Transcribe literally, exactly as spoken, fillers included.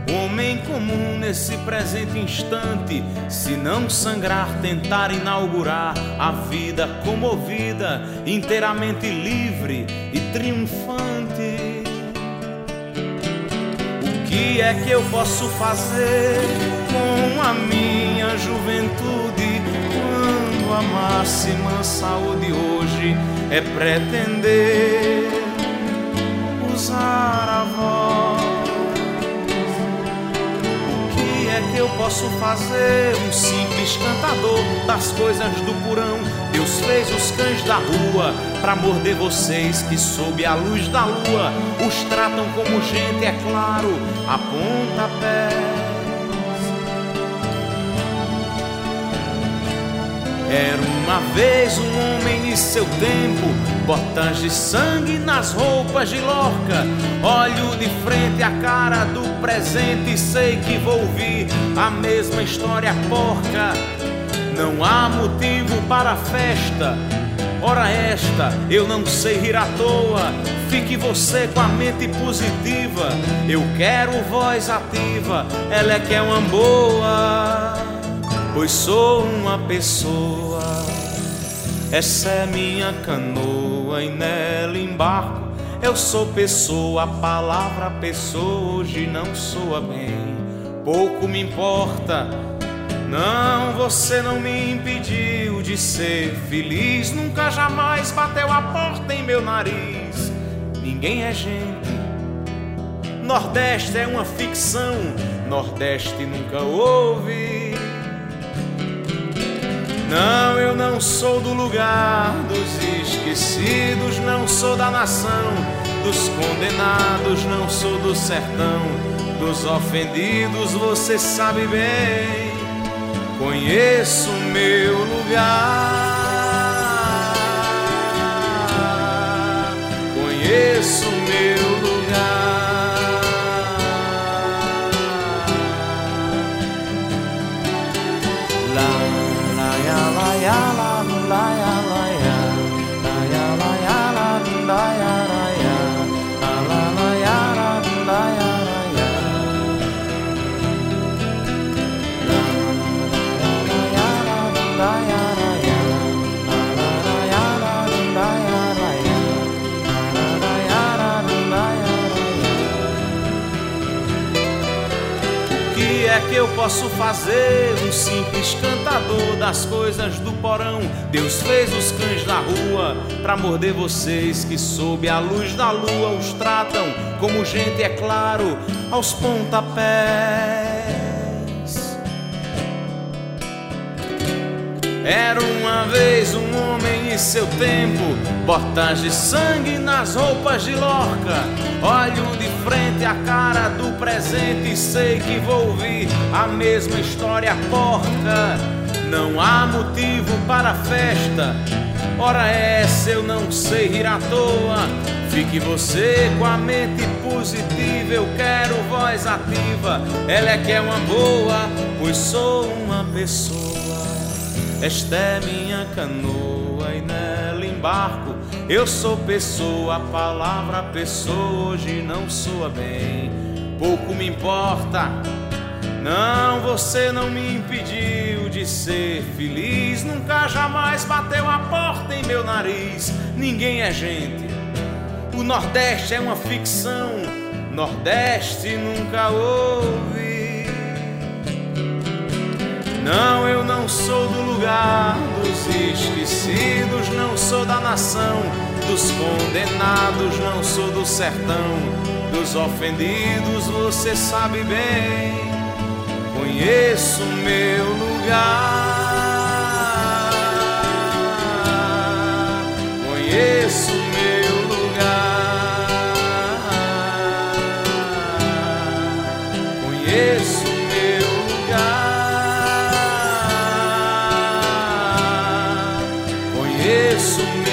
Homem comum nesse presente instante, se não sangrar, tentar inaugurar a vida comovida, inteiramente livre e triunfante. O que é que eu posso fazer com a minha juventude, quando a máxima saúde hoje é pretender usar a voz? Que eu posso fazer, um simples cantador das coisas do porão. Deus fez os cães da rua pra morder vocês que sob a luz da lua os tratam como gente, é claro, a pontapés. Era uma vez um homem e seu tempo, botas de sangue nas roupas de Lorca. Olho de frente a cara do presente, sei que vou ouvir a mesma história porca. Não há motivo para a festa, ora esta, eu não sei rir à toa. Fique você com a mente positiva, eu quero voz ativa, ela é que é uma boa, pois sou uma pessoa. Essa é minha canoa e nela embarco. Eu sou pessoa, a palavra pessoa hoje não soa bem. Pouco me importa, não, você não me impediu de ser feliz. Nunca jamais bateu a porta em meu nariz. Ninguém é gente. Nordeste é uma ficção, Nordeste nunca houve. Não, eu não sou do lugar dos esquecidos, não sou da nação dos condenados, não sou do sertão dos ofendidos, você sabe bem, conheço meu lugar, conheço meu lugar. É que eu posso fazer, um simples cantador das coisas do porão. Deus fez os cães da rua pra morder vocês que sob a luz da lua os tratam como gente, é claro, aos pontapés. Era uma vez um homem e seu tempo, botas de sangue nas roupas de Lorca. Olho de frente a cara do presente e sei que vou ouvir a mesma história porca. Não há motivo para a festa, ora essa eu não sei rir à toa. Fique você com a mente positiva, eu quero voz ativa, ela é que é uma boa, pois sou uma pessoa. Esta é minha canoa e nela embarco. Eu sou pessoa, a palavra pessoa hoje não soa bem. Pouco me importa, não, você não me impediu de ser feliz. Nunca jamais bateu a porta em meu nariz. Ninguém é gente. O Nordeste é uma ficção, Nordeste nunca houve. Não, eu não sou do lugar dos esquecidos, não sou da nação dos condenados, não sou do sertão dos ofendidos, você sabe bem, conheço meu lugar, conheço meu lugar, conheço meu lugar. Conheço